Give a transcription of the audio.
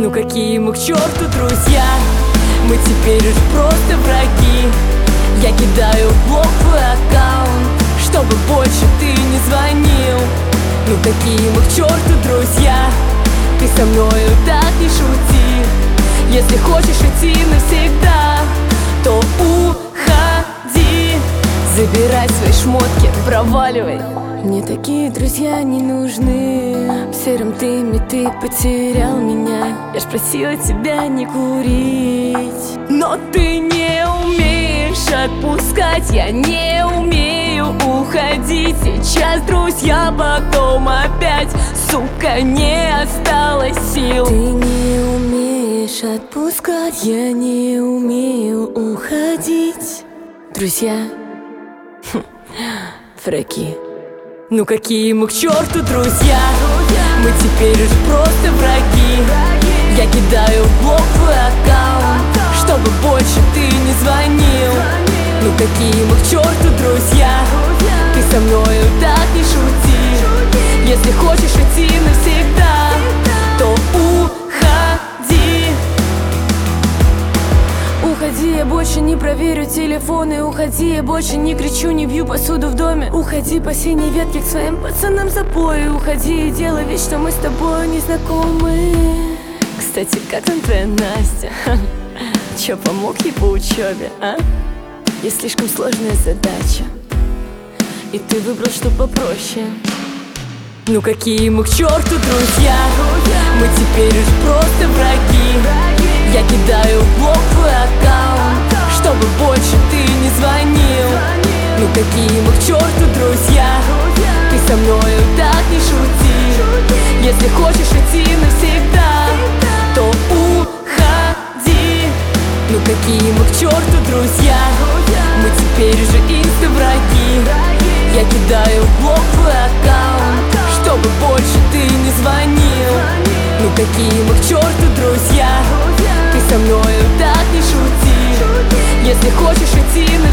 Ну какие мы к черту друзья, мы теперь уж просто враги. Я кидаю в блок твой аккаунт, чтобы больше ты не звонил. Ну какие мы к черту друзья, ты со мною так не шути. Если хочешь идти навсегда, то уходи. Забирай свои шмотки, проваливай. Мне такие друзья не нужны. В сером дыме ты потерял меня. Я ж просила тебя не курить, но ты не умеешь отпускать. Я не умею уходить. Сейчас друзья, потом опять. Сука, не осталось сил. Ты не умеешь отпускать. Я не умею уходить. Друзья, враги. Ну какие мы к черту друзья, мы теперь уж просто враги. Я кидаю в блок твой аккаунт, чтобы больше ты не звонил. Ну какие мы к черту друзья, ты со мною так не шути. Если хочешь идти навсегда, то уходи. Уходи, я больше не проверю телефоны. Уходи, я больше не кричу, не бью посуду в доме. Уходи по синей ветке к своим пацанам за бой. Уходи и делай вид, что мы с тобой не знакомы. Кстати, как там твоя Настя? Чё, помог ей по учебе, а? Есть слишком сложная задача, и ты выбрал, что попроще. Ну какие мы к черту друзья, мы теперь уж просто враги. Я кидаю в блок твой аккаунт, чтобы больше ты не звонил. Ну какие мы к черту друзья, ты со мною так не шути. Если хочешь идти навсегда, то уходи. Ну какие мы к черту друзья, мы теперь уже инста-враги. Я кидаю в блок твой аккаунт, чтобы больше ты не звонил. Ну какие мы к черту друзья, ты со мною так не шути. Если хочешь идти